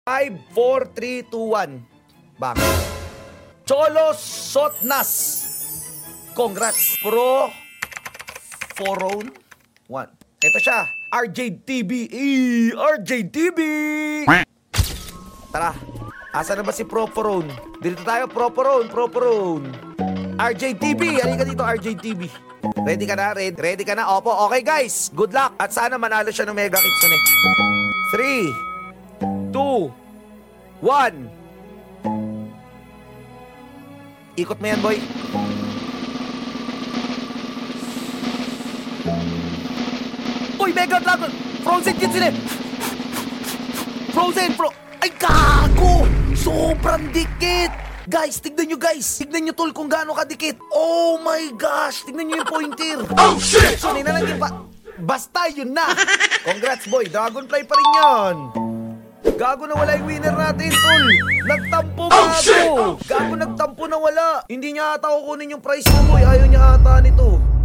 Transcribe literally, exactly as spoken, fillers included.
five, four, three, two, one. Bang. Cholo Sotnas. Congrats. Pro Foron one. Ito siya. R J T B. E, R J T B. Tara. Asa na ba si Pro Foron? Dito tayo. Pro Foron. Pro Foron. R J T B. Halika dito, R J T B. Ready ka na? Ready, ready ka na? Opo. Okay, guys. Good luck. At sana manalo siya ng Mega Kitsune. three, two, one. Ikot mo yan, boy. Uy, Mega Dragon! Frozen Kitsune! Frozen, Fro... Ay, gago! Sobrang dikit! Guys, tignan nyo, guys! Tignan nyo, tol, kung gaano kadikit. Oh my gosh! Tignan nyo yung pointer. Oh, shit! So, ninalang yung pa... Basta, yun na! Congrats, boy! Dragonfly pa rin yan! Gago na wala yung winner natin, tol! Nagtampo, gago! Oh, shit! Gago, nagtampo na wala! Hindi niya ata kukunin yung prize mo, boy! Ayaw niya ata nito!